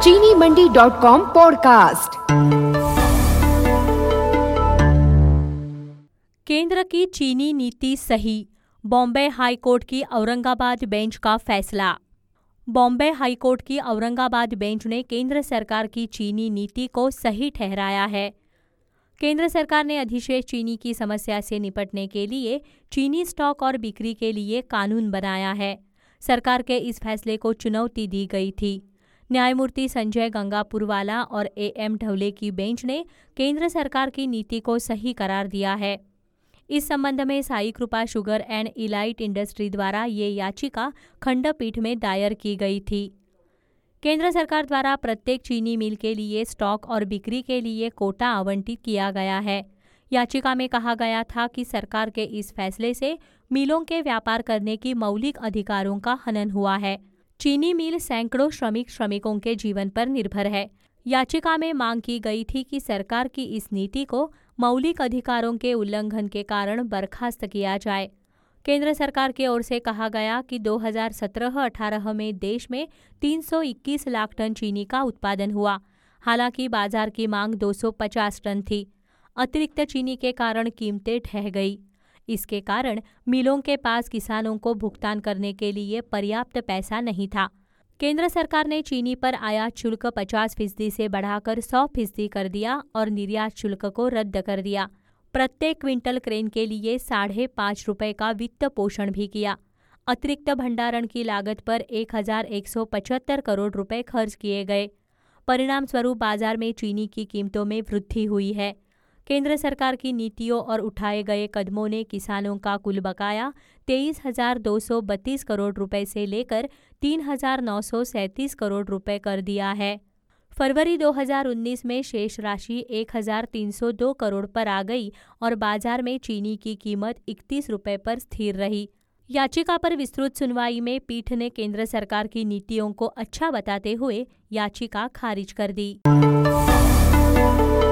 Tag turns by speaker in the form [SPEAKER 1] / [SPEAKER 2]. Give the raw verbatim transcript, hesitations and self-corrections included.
[SPEAKER 1] चीनी मंडी dot com podcast.
[SPEAKER 2] केंद्र की चीनी नीति सही, बॉम्बे हाईकोर्ट की औरंगाबाद बेंच का फैसला। बॉम्बे हाईकोर्ट की औरंगाबाद बेंच ने केंद्र सरकार की चीनी नीति को सही ठहराया है। केंद्र सरकार ने अधिशेष चीनी की समस्या से निपटने के लिए चीनी स्टॉक और बिक्री के लिए कानून बनाया है। सरकार के इस फैसले को चुनौती दी गई थी। न्यायमूर्ति संजय गंगापुरवाला और ए एम ढवले की बेंच ने केंद्र सरकार की नीति को सही करार दिया है। इस संबंध में साई कृपा शुगर एंड इलाइट इंडस्ट्री द्वारा ये याचिका खंडपीठ में दायर की गई थी। केंद्र सरकार द्वारा प्रत्येक चीनी मिल के लिए स्टॉक और बिक्री के लिए कोटा आवंटित किया गया है। याचिका में कहा गया था कि सरकार के इस फैसले से मिलों के व्यापार करने की मौलिक अधिकारों का हनन हुआ है। चीनी मिल सैकड़ों श्रमिक श्रमिकों के जीवन पर निर्भर है। याचिका में मांग की गई थी कि सरकार की इस नीति को मौलिक अधिकारों के उल्लंघन के कारण बर्खास्त किया जाए। केंद्र सरकार की ओर से कहा गया कि दो हज़ार सत्रह अठारह में देश में तीन सौ इक्कीस लाख टन चीनी का उत्पादन हुआ। हालांकि बाजार की मांग दो सौ पचास टन थी। अतिरिक्त चीनी के कारण कीमतें ढह गई। इसके कारण मिलों के पास किसानों को भुगतान करने के लिए पर्याप्त पैसा नहीं था। केंद्र सरकार ने चीनी पर आयात शुल्क पचास फीसदी से बढ़ाकर सौ फीसदी कर दिया और निर्यात शुल्क को रद्द कर दिया। प्रत्येक क्विंटल क्रेन के लिए साढ़े पाँच रुपये का वित्त पोषण भी किया। अतिरिक्त भंडारण की लागत पर एक हजार एक सौ पचहत्तर करोड़ रुपए खर्च किए गए। परिणाम स्वरूप बाजार में चीनी की कीमतों में वृद्धि हुई है। केंद्र सरकार की नीतियों और उठाए गए कदमों ने किसानों का कुल बकाया तेईस हजार दो सौ बत्तीस करोड़ रुपए से लेकर तीन हजार नौ सौ सैंतीस करोड़ रुपए कर दिया है। फरवरी दो हज़ार उन्नीस में शेष राशि एक हजार तीन सौ दो करोड़ पर आ गई और बाजार में चीनी की कीमत इकतीस रुपये पर स्थिर रही। याचिका पर विस्तृत सुनवाई में पीठ ने केंद्र सरकार की नीतियों को अच्छा बताते हुए याचिका खारिज कर दी।